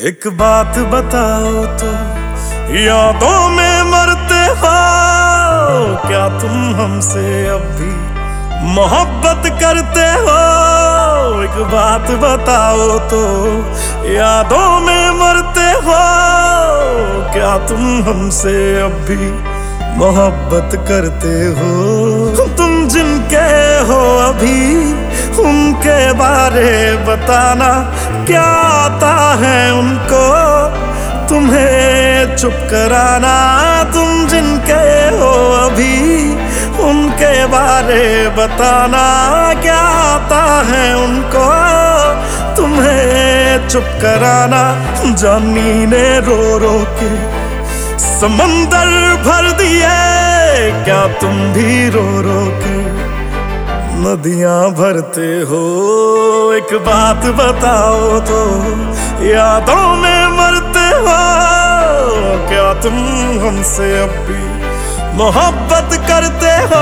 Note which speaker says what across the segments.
Speaker 1: एक बात बताओ तो, यादों में मरते हो क्या तुम हमसे अब भी मोहब्बत करते हो? एक बात बताओ तो, यादों में मरते हो क्या तुम हमसे अब भी मोहब्बत करते हो? तुम जिनके हो अभी उनके बारे बताना, क्या आता है उनको तुम्हें चुप कराना? तुम जिनके हो अभी उनके बारे बताना, क्या आता है उनको तुम्हें चुप कराना? जानी ने रो रो के समंदर भर दिए, क्या तुम भी रो रो के नदियां भरते हो? एक बात बताओ तो, यादों में मरते हो क्या तुम हमसे अब भी मोहब्बत करते हो?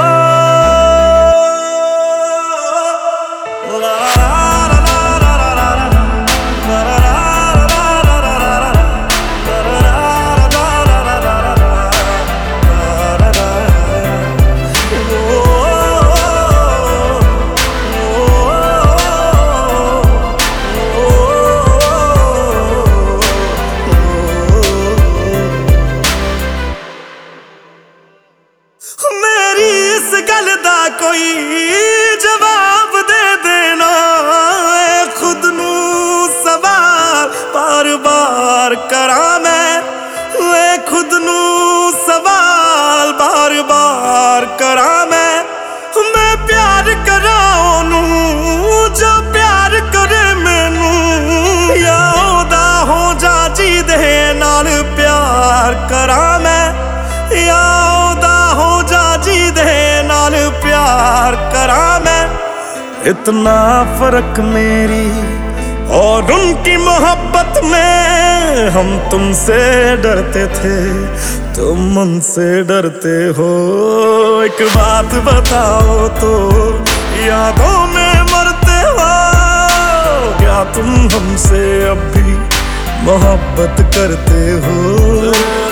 Speaker 1: मेरी इस गल दा कोई जवाब दे देना, खुद नू सवाल बार बार करा मैं, खुद नू सवाल बार बार करा मैं प्यार करा ओनू जो प्यार करे मैनू, या ओदा हो जा जी दे नाल प्यार करा मैं, या प्यार करा मैं। इतना फर्क मेरी और उनकी मोहब्बत में, हम तुमसे डरते थे तुम उनसे डरते हो। एक बात बताओ तो, यादों में मरते हो क्या तुम हमसे अब भी मोहब्बत करते हो?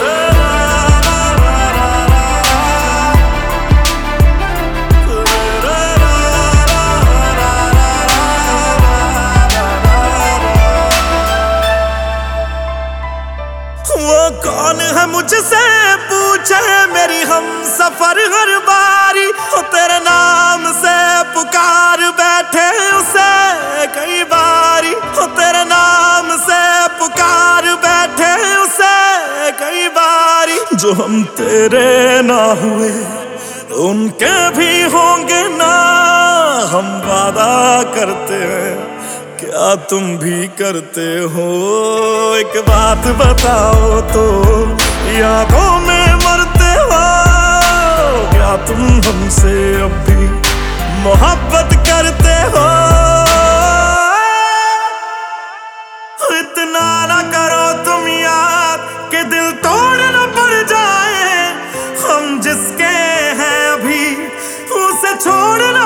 Speaker 1: वो कौन है मुझसे पूछे मेरी हम सफर हर बारी, हो तेरे नाम से पुकार बैठे उसे कई बारी, हो तेरे नाम से पुकार बैठे उसे कई बारी। जो हम तेरे ना हुए उनके भी होंगे ना, हम वादा करते हैं क्या तुम भी करते हो? एक बात बताओ तो, यादों में मरते हो क्या तुम हमसे अब भी मोहब्बत करते हो? इतना ना करो तुम याद कि दिल तोड़ न पड़ जाए, हम जिसके हैं अभी उसे छोड़ न